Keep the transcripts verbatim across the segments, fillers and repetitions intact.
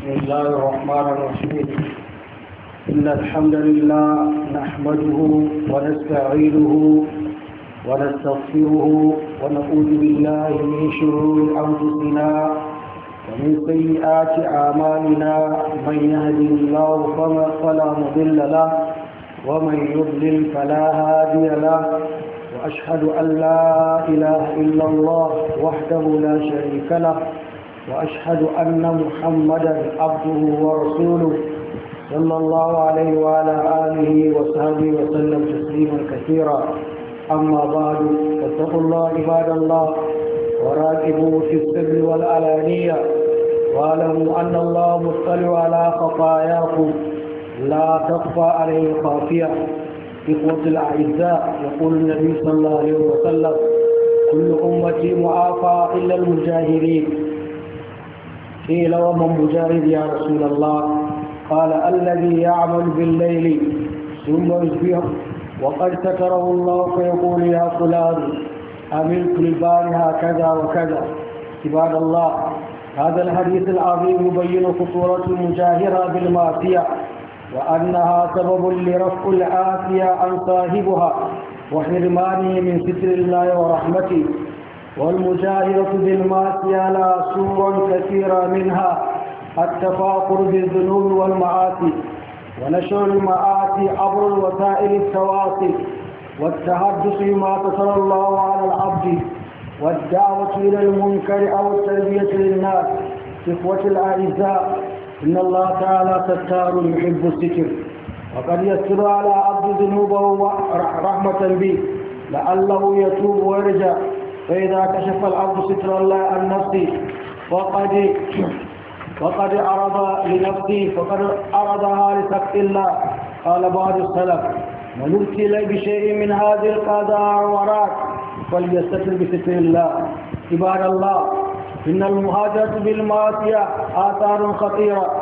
بسم الله الرحمن الرحيم. إن الحمد لله نحمده ونستعينه ونستغفره ونعوذ بالله من شرور أنفسنا ومن سيئات أعمالنا. من يهده الله فلا مضل له ومن يضلل فلا هادي له، وأشهد أن لا إله إلا الله وحده لا شريك له، وأشهد أن محمدا عبده ورسوله صلى الله عليه وعلى آله وصحبه وسلم تسليما كثيرا. أما بعد، فاتقوا الله عباد الله وراقبوا في السر والعلانية، واعلموا أن الله مطلع على خطاياكم لا تخفى عليه خافية. إخوة الأعزاء، يقول النبي صلى الله عليه وسلم: كل أمتي معافى إلا المجاهرين. قيل: ومن مجاهد يا رسول الله؟ قال: الذي يعمل بالليل ثم يصبح وقد ستره الله فيقول: يا فلان عملت البارحة كذا وكذا. عباد الله، هذا الحديث العظيم يبين خطورة المجاهرة بالمعصية، وأنها سبب لرفع العافية عن صاحبها وحرمانه من ستر الله ورحمته. والمجاهرة بالمعصية لا صور كثيرة، منها التفاخر بالذنوب والمعاصي، ونشر المعاصي عبر الوسائل التواصل، والتحدث بما ستر الله على العبد، والدعوة إلى المنكر أو التربية للناس. إخوة الأعزاء، إن الله تعالى ستار يحب الستر، وقد يستر على عبد ذنوبه رحمة به لعله يتوب ويرجع. فإذا كشف العبد ستر الله عن نفسه فقد فقد عرض لنفسه فقد عرضها لسخط الله. قال بعض السلف: من ابتلي بشيء من هذه القضاء وراك فليستتر بستر الله. عباد الله، إن المهاجرة بالمعصية آثار خطيرة: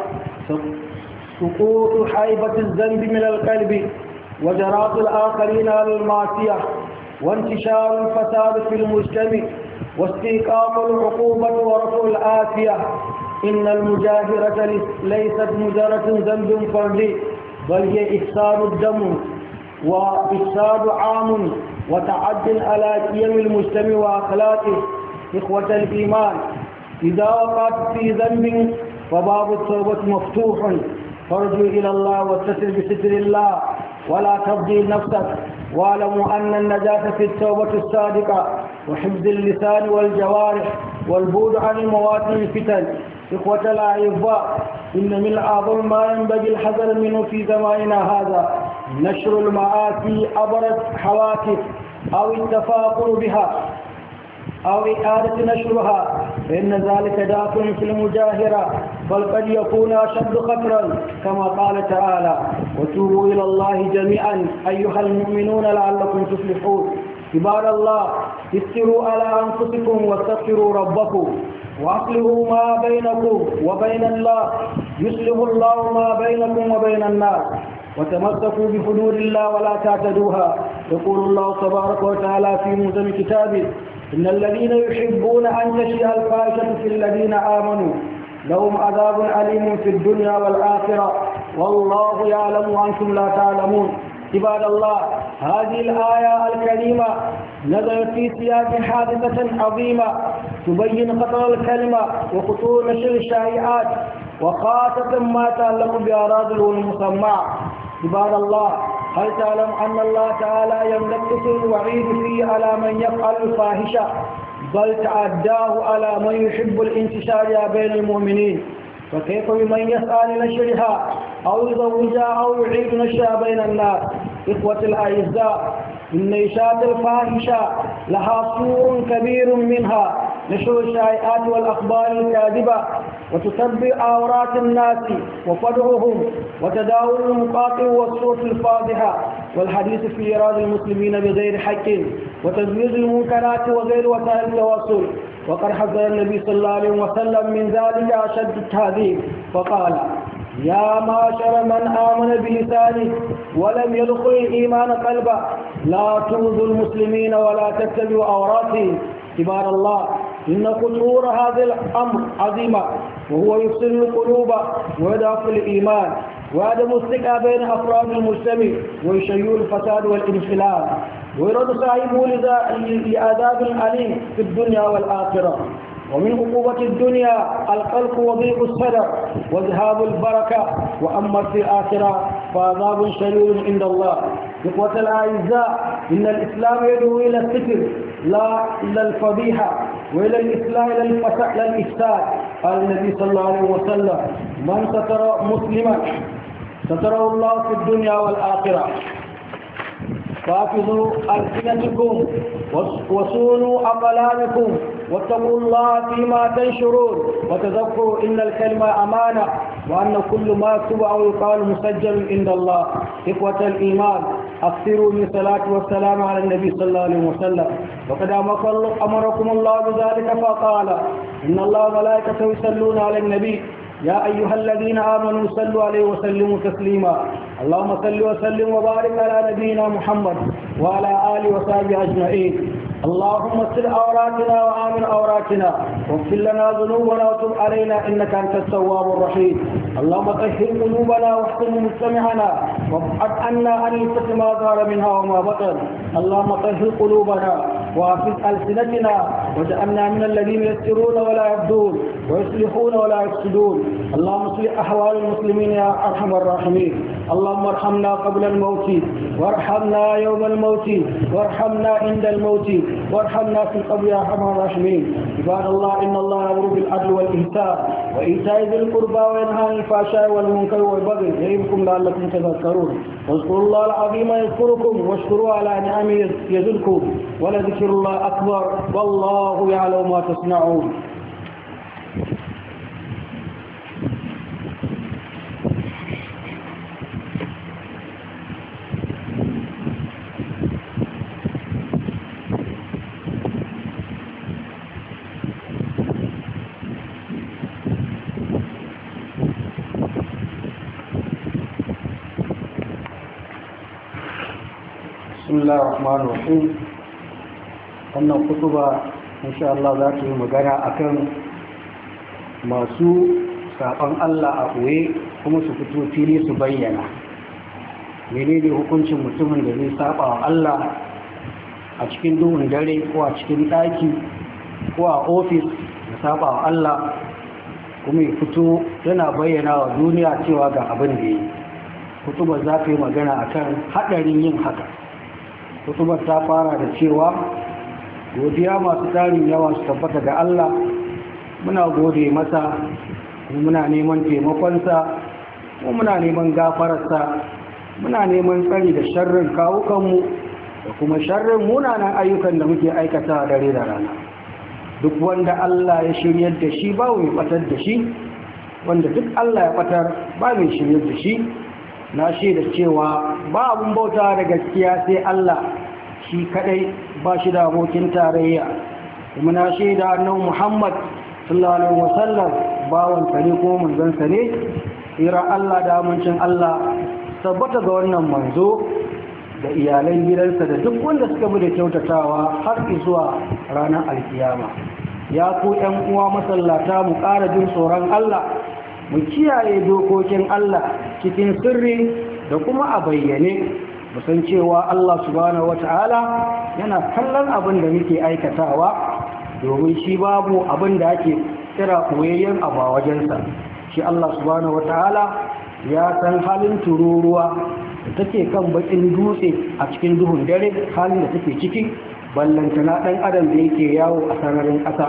سقوط حيبة الذنب من القلب، وجراءة الآخرين على المعصية، وانتشار الفساد في المجتمع، واستيقاظ العقوبة ورفع العافية. إن المجاهرة ليست مجرد ذنب فردي، بل هي إفساد الدم وإفساد عام وتعد على قيم المجتمع وأخلاقه. إخوة الإيمان، إذا وقعت في ذنب فباب التوبة مفتوح، فارجو إلى الله واستتر بستر الله ولا تفضي نفسك. واعلموا أن النجاة في التوبة الصادقة وحفظ اللسان والجوارح والبعد عن المواطن الفتن. إخوة الأعزاء، إن من أعظم ما ينبغي الحذر منه في زماننا هذا نشر المعاصي عبر الحوادث أو التفاخر بها أو إعادة نشرها، فإن ذلك داخل في المجاهرة، بل قد يكون أشد خطرا، كما قال تعالى: وتوبوا إلى الله جميعا أيها المؤمنون لعلكم تفلحون. عباد الله، استروا على أنفسكم واستغفروا ربكم، وأصلحوا ما بينكم وبين الله يصلح الله ما بينكم وبين الناس، وتمسكوا بحدود الله ولا تعتدوها. يقول الله تبارك وتعالى في محكم كتابه: إن الذين يحبون أن تشيع الفاحشة في الذين آمنوا لهم عذاب أليم في الدنيا والآخرة والله يعلم وأنتم لا تعلمون. عباد الله، هذه الآية الكريمة نزلت في سياق حادثة عظيمة تبين خطر الكلمة وخطور نشر الشائعات، وخاصة ما يتعلق بأراضي المسمعة. عباد الله، هل تعلم أن الله تعالى يملك الوعيد فيه على من يفعل الفاحشة، بل تعداه على من يحب الانتشار بين المؤمنين؟ فكيف بمن يسعى لنشرها أو يزوجها أو يعيد نشرها بين الناس؟ إخوة الأعزاء، إن إشاعة الفاحشة لها سور كبير، منها نشر الشائعات والأخبار الكاذبة، وتتبع عورات الناس وفضحهم، وتداول المقاطع والصوت الفاضحة، والحديث في إيراد المسلمين بغير حق، وتزويد المنكرات وغير وسائل التواصل. وقد حذر النبي صلى الله عليه وسلم من ذلك أشد التهذيب، فقال: يا معشر من آمن بلسانه ولم يدخل الإيمان قلبه لا تؤذوا المسلمين ولا تتبعوا عوراتهم. عباد الله، إن خطور هذا الأمر عظيمة، وهو يفسد القلوب ويضعف الإيمان وعدم الثقة بين أفراد المجتمع ويشيع الفساد والانخلال ويرد صاحبه لعذاب أليم في الدنيا والآخرة. ومن عقوبة الدنيا القلق وضيق الصدر وذهاب البركة، وأما في الآخرة فعذاب شديد عند الله. إخوة الأعزاء، إن الإسلام يدعو إلى الستر لا إلى الفضيحة، وإلى الإسلام إلى الإفساد. قال النبي صلى الله عليه وسلم: من ستر مسلما ستره الله في الدنيا والآخرة. فاحفظوا ألسنتكم وصونوا أقلامكم واتقوا الله فيما تنشرون، وتذكروا إن الكلمة أمانة، وأن كل ما يكتب أو يقال مسجل عند الله. إخوة الإيمان، أكثروا من الصلاة والسلام على النبي صلى الله عليه وسلم، وقد أمركم الله بذلك فقال: إن الله وملائكته يصلون على النبي يا أيها الذين آمنوا صلوا عليه وسلموا تسليما. اللهم صل وسلم وبارك على نبينا محمد وعلى آله وصحبه أجمعين. اللهم استر عوراتنا وآمن عوراتنا واغفر لنا ذنوبنا وتب علينا إنك أنت التواب الرحيم. اللهم طهر قلوبنا واحسن مجتمعنا وابعد عنا عن الفتن ما ظهر منها وما بطن. اللهم طهر قلوبنا وحفظ ألسنتنا واجعلنا من الذين يسرون ولا يبدون ويصلحون ولا يفسدون. اللهم اصلح أحوال المسلمين يا أرحم الراحمين. اللهم ارحمنا قبل الموت وارحمنا يوم الموت وارحمنا عند الموت وارحمنا في القبر يا أرحم الراحمين. عباد الله، إن الله يأمر بالعدل والإحسان وإيتاء ذي القربى وينهى عن الفحشاء والمنكر والبغي يعظكم لعلكم تذكرون. واذكروا الله العظيم يذكركم واشكروا على نعمه يزدكم ولذكر الله أكبر والله يعلم ما تصنعون. Bismillahir Rahmanir Rahim. Wannan kutuba insha Allah za ta yi magana akan masu saban Allah a ɓoye kuma su fito fili su bayyana. Menene hukuncin mutumin da zai saba wa Allah a cikin duhun dare ko a cikin ɗaki ko a ofis da saba wa Allah kuma ya fito yana bayyana wa duniya cewa ga abin da ya yi. Kutubar za ta yi magana akan haɗarin yin haka. Kutubar ta fara da cewa godiya masu tarin yawa su tabbata ga Allah, muna gode masa, muna neman taimakonsa, muna neman gafararsa, muna neman tsari da sharrin kawukanmu da kuma sharrin munanan ayyukan da muke aikata dare da rana. Duk wanda Allah ya shiryar da shi ba mai batar da shi, wanda duk Allah ya batar ba mai shiryar da shi. Na shaida cewa ba abun bauta da gaskiya sai Allah shi kadai, ba shi da abokin tarayya. Kuma na shaida annabi Muhammad sallallahu alaihi wasallam bawan sa ne ko manzon sa ne. Ira Allah da amincin Allah tabbata ga wannan manzo da iyalan gidansa da duk wanda suka bi da kyautatawa har zuwa ranar alkiyama. Ya ku ƴan uwa masallata, mu ƙara jin tsoron Allah, mu kiyaye dokokin Allah cikin sirri da kuma a bayyane. mu san cewa Allah subhanahu wata'ala yana kallon abin da muke aikatawa, domin shi babu abin da ake kira koyayyen abu a wajensa. Shi Allah subhanahu wata'ala ya san halin tururuwa da take kan bakin dutse a cikin duhun dare, halin da take ciki, ballantana dan adam da yake yawo a sararin ƙasa.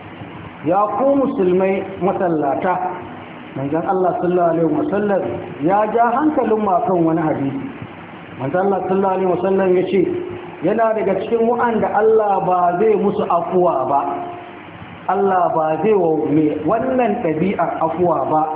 Ya ku musulmai masallata, manzon Allah sallallahu alaihi wasallam ya ja hankalin mu kan wani hadisi. Manzon Allah sallallahu alaihi wasallam yace yana daga cikin wa'anda Allah ba zai musu afuwa ba, Allah ba zai wa me wannan ɗabi'ar afuwa ba.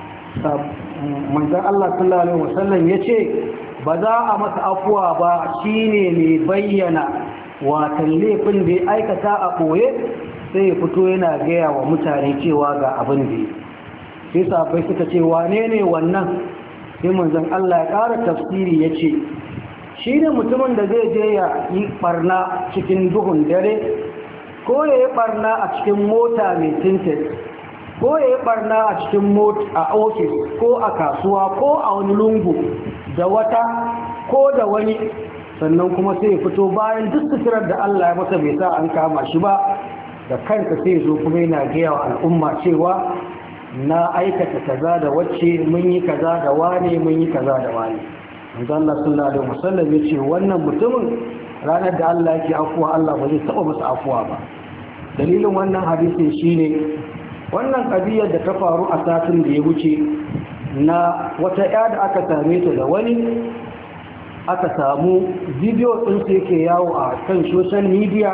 Manzon Allah sallallahu alaihi wasallam yace ba za a masa afuwa ba shine mai bayyana watan laifin da ya aikata a ɓoye, sai ya fito yana gaya wa mutane cewa ga abin da ya. Sai sahabbai suka ce wane ne wannan? Sai manzon Allah ya ƙara tafsiri ya ce shi ne mutumin da zai je ya yi ɓarna cikin duhun dare, ko ya yi ɓarna a cikin mota mai tinted, ko ya yi barna a cikin mota a ofis ko a kasuwa ko a wani lungu da wata ko da wani, sannan kuma sai ya fito bayan duk suturar da Allah ya masa bai sa an kama shi ba, da kanka sai zo kuma yana gaya wa al'umma cewa na aikata kaza da wacce, mun yi kaza da wane, mun yi kaza da wane. manzo Allah sallallahu alaihi wasallam ya ce wannan mutumin ranar da Allah yake afuwa Allah ba zai taba masa afuwa ba. Dalilin wannan hadisin shine wannan kabiyar da ta faru a satin da ya wuce na wata ya da aka same ta da wani, aka samu bidiyo din su yake yawo a kan social media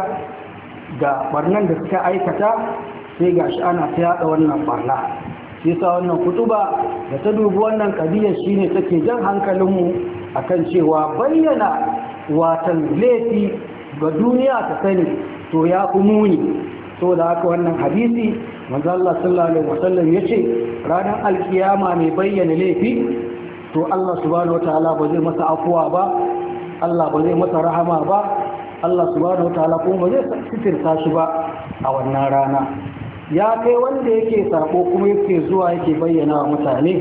ga barnan da suka aikata, sai gashi ana ta yada wannan barna. Sai sa wannan kutuba da ta dubi wannan kabiyar shine take jan hankalinmu akan cewa bayyana watan laifi ga duniya ta sani to ya fi muni. Saboda haka wannan hadisi manzo Allah sallallahu alaihi wasallam yace ranar alkiyama mai bayyana laifi to Allah subhanahu wataala ba zai masa afuwa ba, Allah ba zai masa rahama ba, Allah subhanahu wataala kuma ba zai sitirta shi ba a wannan rana. Ya kai wanda yake sako kuma yake zuwa yake bayyana wa mutane,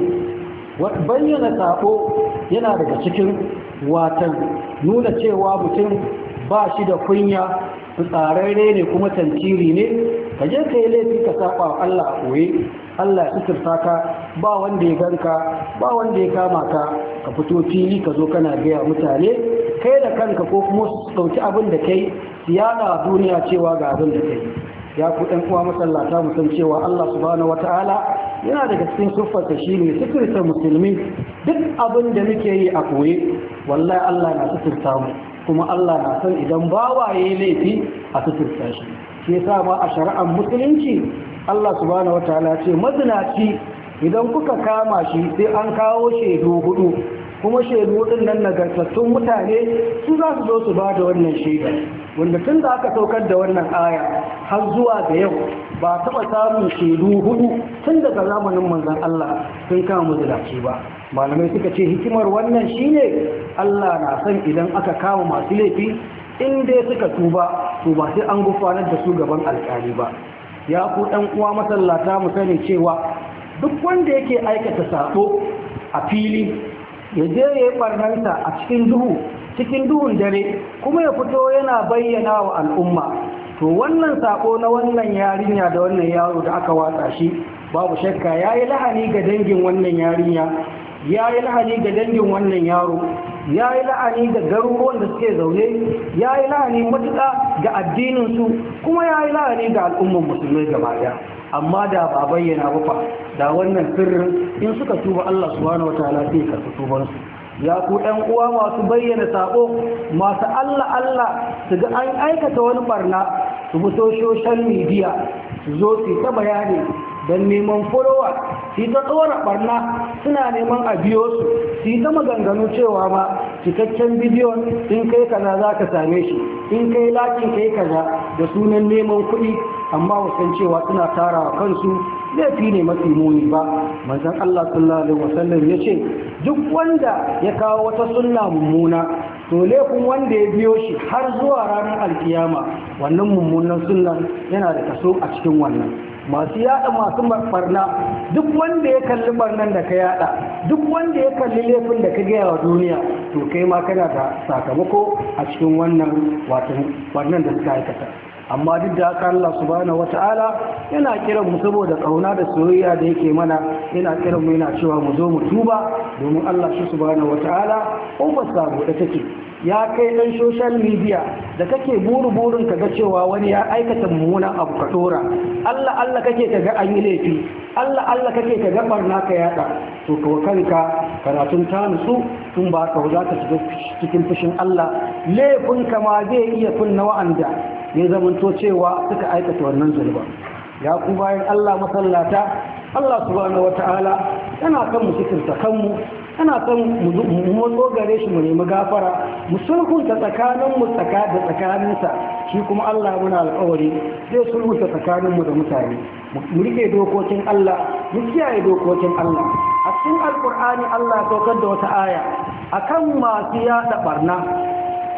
bayyana sako yana daga cikin watan nuna cewa mutum ba shi da kunya, tsararre ne kuma tantiri ne. Ka je ka yi laifi ka saba wa Allah a koye, Allah ya suturta ka, ba wanda ya ganka, ba wanda ya kama ka, ka fito fili ka zo kana gaya mutane kai da kanka ko kuma su ɗauki abin da kai su yada duniya cewa ga abin da kai. Ya ku ɗan uwa masallata mu san cewa Allah subhanahu wataala yana daga cikin siffarsa shine suturta musulmi. Duk abin da muke yi a koye wallahi Allah na suturta mu, kuma Allah na san idan bawaye laifi a suturta shi. Shi yasa ma a shari'ar musulunci Allah subhanahu wataala ce mazinaci idan kuka kama shi sai an kawo shaidu hudu, kuma shaidu din nan nagartattun mutane su za su zo su ba da wannan shaida, wanda tun da aka saukar da wannan aya har zuwa da yau ba taɓa samun shaidu hudu tun daga zamanin manzon Allah sun kama mazinaci ba. Malamai suka ce hikimar wannan shine Allah na san idan aka kama masu laifi in dai suka tuba to ba sai an gufanar da su gaban alƙali ba. Ya ku ɗan uwa masallata mu sani cewa duk wanda yake aikata sabo a fili ya je ya yi barnanta a cikin duhu cikin duhun dare kuma ya fito yana bayyana wa al'umma, to wannan sabo na wannan yarinya da wannan yaro da aka watsa shi babu shakka yayi lahani ga dangin wannan yarinya, yayi lahani ga dangin wannan yaro, ya yi la'ani ga garuruwan da suke zaune, ya yi la'ani matuƙa ga addininsu, kuma ya yi la'ani ga al'ummar musulmai gaba ɗaya. Amma da ba bayyana ba fa da wannan sirrin in suka tuba Allah subhanahu wataala sai karɓi tubansu. Ya ku ɗan uwa masu bayyana sako, masu Allah Allah su ga an aikata wani barna su bi social media su zo su ta bayani don neman followers, su ta tsora barna suna neman a biyo su, su ta maganganu cewa ma cikakken bidiyon in kai kaza za ka same shi, in kai lakin kai kaza da sunan neman kuɗi, amma wasan cewa suna tarawa kansu laifi ne mafi muni ba. Manzon Allah sallallahu alaihi wasallam ya ce duk wanda ya kawo wata sunna mummuna to laifin wanda ya biyo shi har zuwa ranar alkiyama wannan mummunan sunnan yana da kaso a cikin wannan. Masu yada masu barna, duk wanda ya kalli barnan da ka yada, duk wanda ya kalli laifin da ka gaya wa duniya, to kai ma kana da sakamako a cikin wannan watan barnan da suka aikata. Amma duk da haka Allah subhanahu wata'ala yana kiran mu saboda kauna da soyayya da yake mana, yana kiran mu yana cewa mu zo mu tuba, domin Allah shi subhanahu wata'ala kofar sabo da take. Ya kai dan social media da kake buru burin ka ga cewa wani ya aikata mummunan abu ka dora, Allah Allah kake ka ga an yi laifi, Allah Allah kake ka ga barna ka yada, to ka kanka karatun ta nutsu tun ba ka za ka shiga cikin fushin Allah. Laifin ka ma zai iya kunna wa'anda ya zamanto cewa suka aikata wannan zulba. Ya ku bayan Allah masallata, Allah subhanahu wata'ala yana kan mu cikinta kanmu, yana kan mu motso gare shi mu nemi gafara, mu sulhunta tsakaninmu tsaka da tsakaninsa, shi kuma Allah muna alƙawari zai sulhunta tsakaninmu da mutane. Mu rike dokokin Allah, mu kiyaye dokokin Allah. A cikin Alƙur'ani Allah ya saukar da wata aya akan masu yaɗa barna.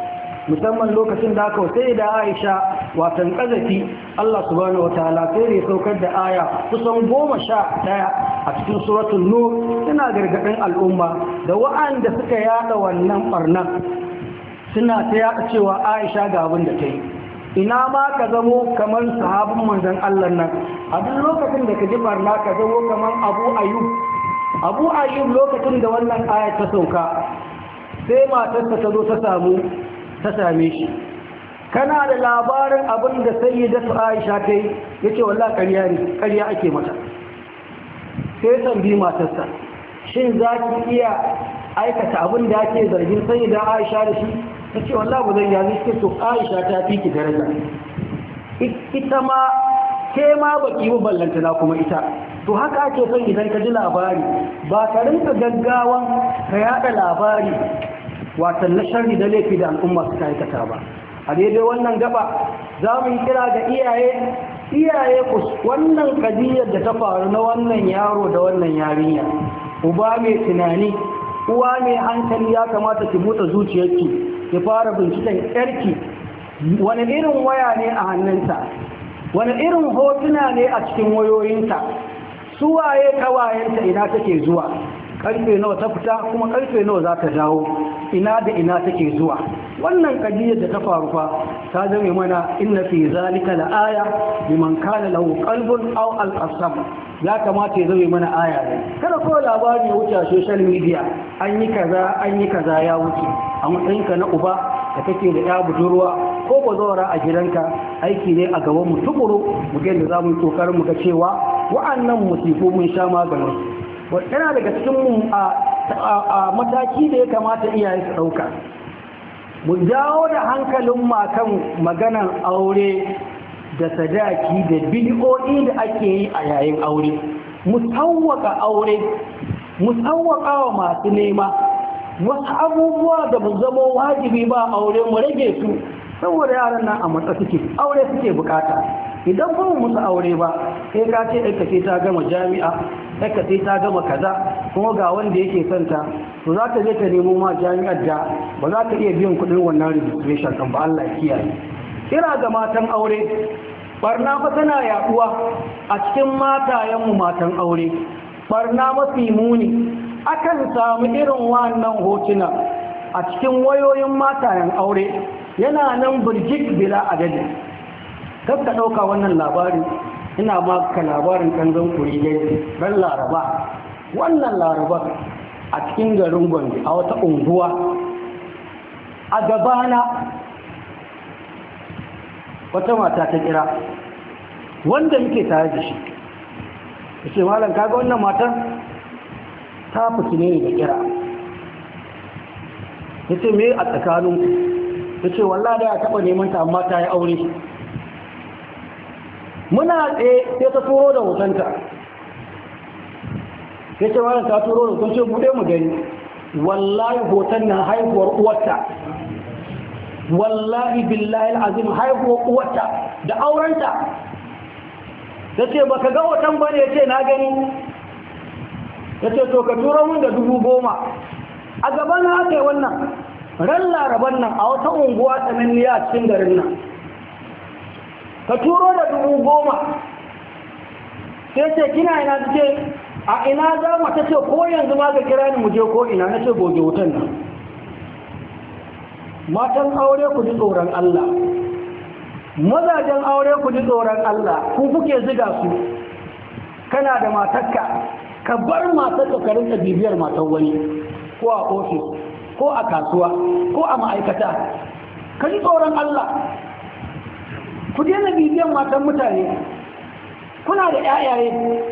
musamman lokacin da aka sai da Aisha watan kazafi Allah subhanahu wataala sai ya saukar da aya kusan goma sha ɗaya a cikin suratul nur suna gargadin al'umma da wa'anda suka yada wannan barnan suna ta yada cewa Aisha ga abin da ta yi. Ina ma ka zamo kamar sahabin manzon Allah nan a duk lokacin da ka ji barna ka zamo kamar Abu Ayyub Abu Ayyub lokacin da wannan aya ta sauka sai matarsa ta zo ta samu ta same shi, kana da labarin abin da sayyidatu Aisha ta yi? Yace wallahi ƙarya ne, ƙarya ake mata. Sai tambayi matarsa, shin za ki iya aikata abin da ake zargin sayyida Aisha da shi? Tace wallahi ba zan yi. Sai to Aisha ta fi ki daraja, ita ma ke ma baki mu ballantana kuma ita. To haka ake son idan ka ji labari ba ka rinka gaggawan ka yada labari watan na sharri da laifi da al'umma suka aikata ba. A daidai wannan gaba za mu yi kira ga iyaye iyaye ku wannan kadiyar da ta faru na wannan yaro da wannan yarinya, uba mai tunani, uwa mai hankali ya kamata ki buɗe zuciyarki ki fara binciken yarki wani irin waya ne a hannunta, wani irin hotuna ne a cikin wayoyinta, su waye kawayenta, ina take zuwa, karfe nawa ta fita kuma karfe nawa za ta dawo, ina da ina take zuwa. Wannan kadiyar da ta faru fa ta zame mana inna fi zalika la aya liman kana lahu qalbun aw al-qasam. Ya kamata ya zame mana aya ne. Kada ko labari ya wuce a social media an yi kaza an yi kaza ya wuce. A matsayinka na uba da kake da ya budurwa ko bazawara a gidanka, aiki ne a gaban mu tukuru mu ga yadda zamu yi kokarin mu ga cewa wa'annan musifu mun sha maganin. Yana daga cikin a mataki da ya kamata iyaye su ɗauka, mu jawo da hankalin makan maganan aure da sadaki da bidiyoyi da ake yi a yayin aure, mu sauwaka aure, mu sauwaka wa masu nema wasu abubuwa da mu zama wajibi ba aure mu rage su, saboda yaran nan a matsa suke, aure suke bukata. Idan ba mu musu aure ba sai ka ce ɗanka sai ta gama jami'a, ɗanka sai ta gama kaza, kuma ga wanda yake son ta, to za ta je ta nemo ma jami'ar da ba za ta iya biyan kuɗin wannan registration kan ba. Allah ya kiyaye. Kira ga matan aure, barna fa tana yaduwa a cikin matayenmu matan aure, barna mafi muni. Akan samu irin wannan hotuna a cikin wayoyin matayen aure, yana nan birjik bila adadi. Kar ka ɗauka wannan labari ina baka labarin kanzon kuriyai ran laraba. Wannan laraba a cikin garin Gombe a wata unguwa a gabana wata mata ta kira wanda muke tare da shi, ya ce malam kaga wannan matan ta fiti ne da kira. Ya ce me a tsakaninku? Ya ce wallahi da ya taɓa neman ta amma ta yi aure. Muna tsaye sai ta turo da hotonta, sai ce wani ta turo da hoton, ce bude mu gani. Wallahi hoton na haihuwar uwarta, wallahi billahi al'azim haihuwar uwarta da aurenta. Ta ce baka ga hoton bane? Ya ce na gani. Ya ce to ka turo mun da dubu goma. A gaban na aka yi wannan ran laraban nan a wata unguwa tsananniya a cikin garin nan. Ka turo da dubu goma. Sai ce kina ina? ce a ina za mu? ta ce ko yanzu ma ka kira ni mu je ko ina. Na ce goge wutan nan. Matan aure ku ji tsoron Allah, mazajen aure ku ji tsoron Allah, ku kuke ziga su. Kana da matarka, ka bar matarka ka rinka bibiyar matar wani, ko a ofis ko a kasuwa ko a ma'aikata. Ka ji tsoron Allah, ku daina bibiyan matan mutane. Kuna da yayaye,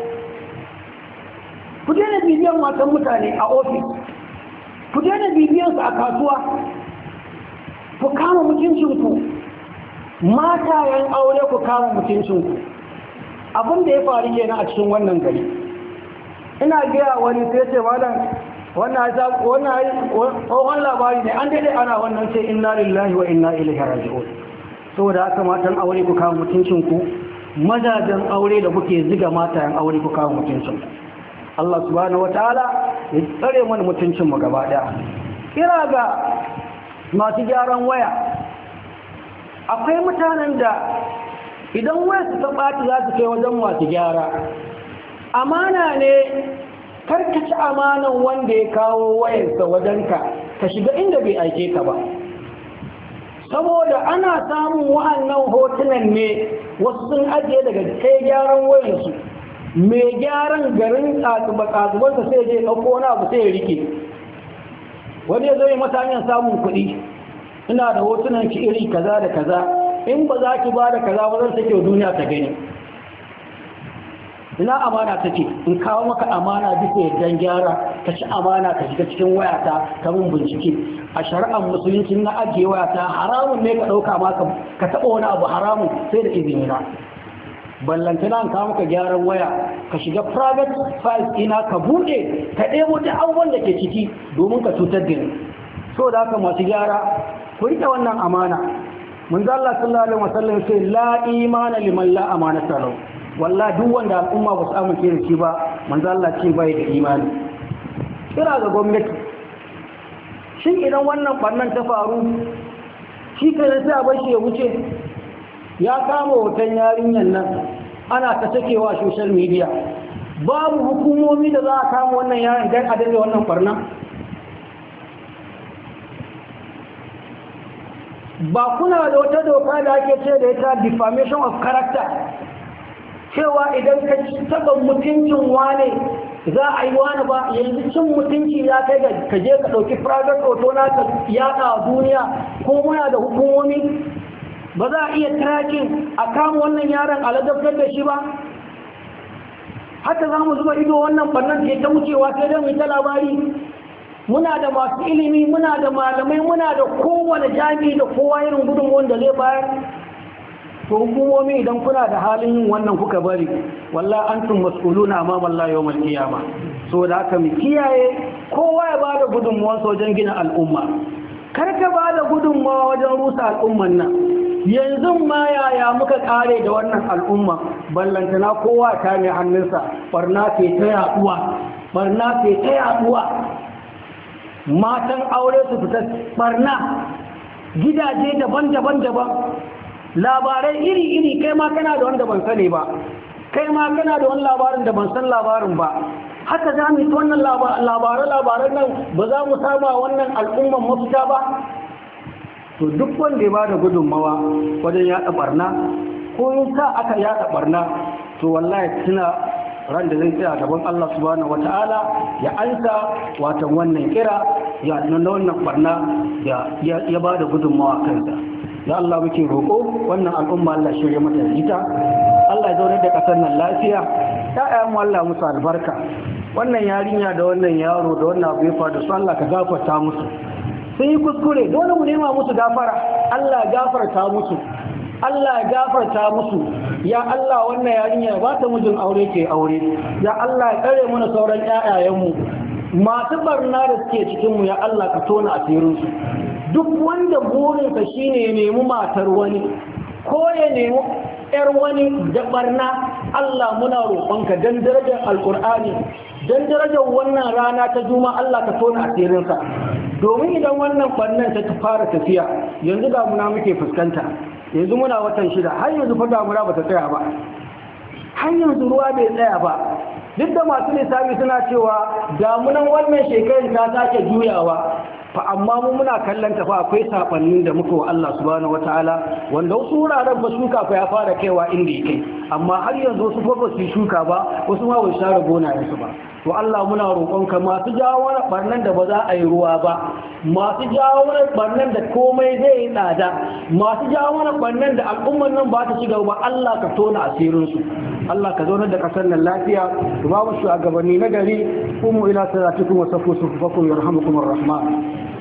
ku daina bibiyan matan mutane a ofis, ku daina bibiyan su a kasuwa. Ku kama mutuncinku, matayen aure ku kama mutuncinku. Abin da ya faru kenan a cikin wannan gari. Ina gaya wani sai ce malam wannan tsohon labari ne, an daidai ana wannan sai inna lillahi wa inna ilaihi raji'un. Saboda haka matan aure ku kawo mutuncinku, mazajen aure da kuke ziga matayen aure ku kawo mutuncinku. Allah subhanahu wataala ya tsare mana mutuncin mu gaba daya. Kira ga masu gyaran waya, akwai mutanen da idan waya su ta ɓaci za su kai wajen masu gyara. Amana ne karkaci amanan wanda ya kawo wayarsa wajenka ka shiga inda bai aike ka ba, saboda ana samun wa'annan hotunan ne wasu sun ajiye daga kai gyaran wayansu, mai gyaran garin ƙazuba-ƙazubarsa sai je ɗauko wani abu sai ya rike, wani ya zo yi mata hanyar samun kuɗi, ina da hotunan ki iri kaza da kaza, in ba za ki ba da kaza ba zan sake duniya ta gani. Ina amana take in kawo maka amana bisa yaddan gyara ka ci amana ka shiga cikin wayata ka mun bincike a shari'ar musulunci na ajiye wayata haramun ne ka ɗauka maka ka taɓa wani abu haramun sai da izini na. Ballantana an kawo maka gyaran waya ka shiga private files ina ka buɗe ka ɗebo duk abubuwan da ke ciki domin ka cutar da ni. So da haka masu gyara ku riƙe wannan amana. Mun Allah sallallahu alaihi wasallam sai la imana liman la amanata lahu. Wallahi duk wanda al'umma ba su amince da shi ba manzo Allah ce bai da imani. Kira ga gwamnati, shin idan wannan barnan ta faru shi kai sai a bar shi ya wuce? Ya kama hoton yarinyar nan ana ta sakewa social media, babu hukumomi da za a kama wannan yaron dan a dade wannan barnan? Ba kuna da wata doka da ake ce da ita defamation of character, cewa idan ka taɓa mutuncin wane za a yi wani ba? Yanzu cin mutunci ya kai ga ka je ka ɗauki private auto na ka yaɗa a duniya, ko muna da hukumomi ba za a iya tracking a kama wannan yaron a ladabtar da shi ba? Haka za mu zuba ido wannan ɓarnar ke ta wucewa sai dai mu ta labari? Muna da masu ilimi, muna da malamai, muna da kowane jami'i da kowa irin gudunmuwan da zai bayar. To hukumomi idan kuna da halin yin wannan kuka bari, wallahi antum mas'uluna amama Allah yawmal qiyama. So da haka mu kiyaye, kowa ya bada gudunmuwan wajen gina al'umma, kar ka bada gudunmuwa wajen rusa al'umman nan. Yanzu ma yaya muka kare da wannan al'umma, ballantana kowa ta ne hannunsa, barna ke ta yaduwa, barna ke ta yaduwa. Matan aure su fita barna, gidaje daban-daban daban, labarai iri-iri, kai ma kana da wanda ban sani ba, kai ma kana da wani labarin da ban san labarin ba. Haka za mu yi wannan labaran nan, ba za mu sama wannan al'umman mafita ba. To duk wanda ya ba da gudunmawa wajen yaɗa barna, ko yin sa aka yaɗa barna, to wallahi tuna ran da zai tsaya gaban Allah subhanahu wata'ala ya ansa watan wannan kira ya nuna wannan barna ya ba da gudunmawa kansa. Ya Allah muke roƙo wannan al'umma Allah shirye mata ita, Allah ya zaune da ƙasar nan lafiya, ya'ya mu Allah musu albarka. Wannan yarinya da wannan yaro da wannan abu ya faru su Allah ka gafarta musu. Sun yi kuskure, dole mu nema musu gafara. Allah ya gafarta musu, Allah ya gafarta musu. Ya Allah wannan yarinya ba ta mijin aure ke aure. Ya Allah ya kare mana sauran ƴaƴayenmu masu barna da suke cikin mu, ya Allah ka tona asirinsu. Duk wanda burinsa shine ya nemi matar wani ko ya nemi ‘yar wani da barna, Allah muna roƙonka don darajar alƙur'ani, don darajar wannan rana ta juma, Allah ka tona asirinsa. Domin idan wannan barnan ta fara tafiya, yanzu damuna muke fuskanta, yanzu muna watan shida, har yanzu fa damuna ba ta tsaya ba, har yanzu ruwa bai tsaya ba. Duk da masu lissafi suna cewa damunan wannan shekarar ta sake juyawa, fa amma mu muna kallon ta fa akwai sabannin da muka wa Allah subhanahu wataala, wanda wasu wuraren ba shuka fa ya fara kaiwa inda yake, amma har yanzu wasu fa ba su shuka ba, wasu ma bai share gonayen su ba. To Allah muna roƙonka masu jawo wani barnan da ba za a yi ruwa ba, masu jawo wani barnan da komai zai yi tsada, masu jawo wani barnan da al'ummar nan ba ta ci gaba, Allah ka tona asirin su. Allah ka zaunar da ƙasar nan lafiya, ku ba mu shugabanni na gari, kuma ila salatukum wa safu sufufakum yarhamukumur rahman.